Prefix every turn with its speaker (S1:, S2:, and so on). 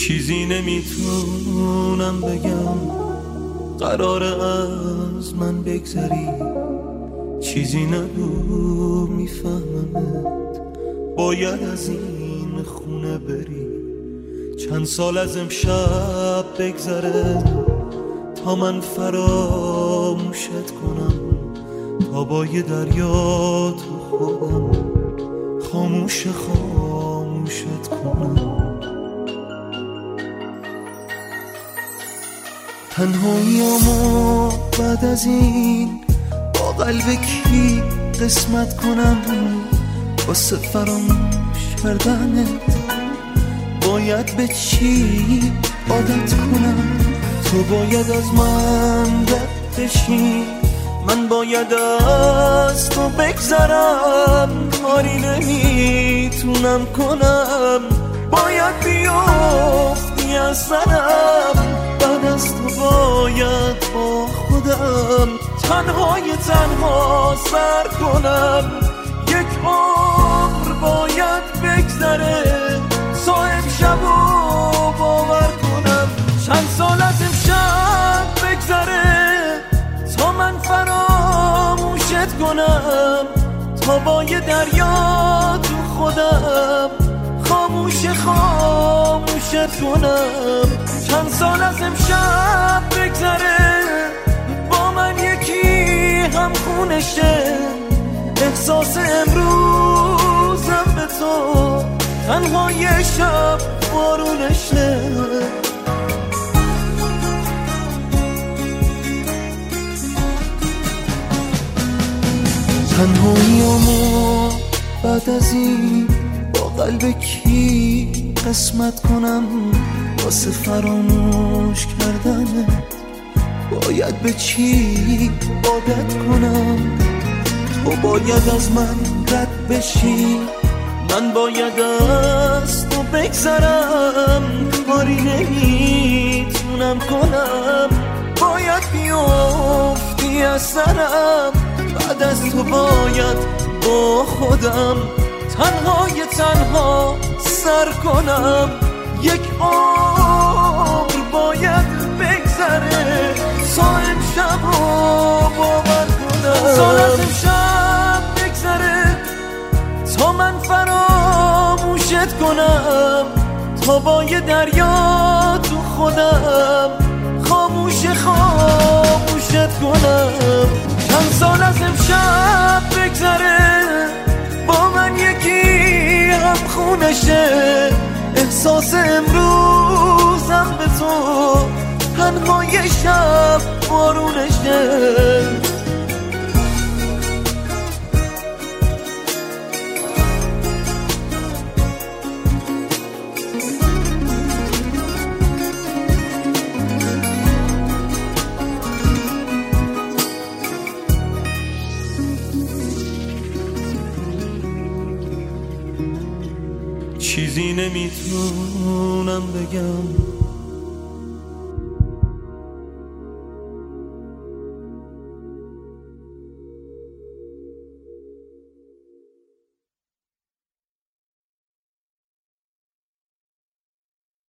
S1: چیزی نمیتونم بگم، قراره از من بگذری. چیزی نگو میفهممت، باید از این خونه بری. چند سال از امشب بگذره تا من فراموشت کنم، تا با یه دریا تو خودم خاموشت کنم. تنهاییامو بعد از این با قلب کی قسمت کنم؟ واسه فراموش کردنت باید به چی عادت کنم؟ تو باید از من رد بشی، من باید از تو بگذرم. کاری نمیتونم کنم، باید بیافتی از سرم. بعد از تو باید با خودم تنها سر کنم. یک عمر باید بگذره تا امشبو باور کنم. چند سال از امشب بگذره تا من فراموشت کنم، تا با یه دریا تو خودم خاموشت کنم. چند سال از امشب بگذره با من یکی هم خونشه، احساس امروزم به تو تنها یه شب بارونشه. تنهاییامو بعد از این با قلب کی قسمت کنم؟ واسه فراموش کردنت باید به چی عادت کنم؟ تو باید از من رد بشی، من باید از تو بگذرم. کاری نمیتونم کنم، باید بیافتی از سرم. بعد از تو باید با خودم تنها سر کنم. یک عمر باید بگذره تا امشب رو باور کنم. سال از امشب بگذره تا من فراموشت کنم، تا با یه دریا تو خودم خاموشت کنم. چند سال از امشب بگذره با من یکی هم خونشه، احساس امروزم به تو تنها یه شب بارونشه. چیزی نمیتونم بگم،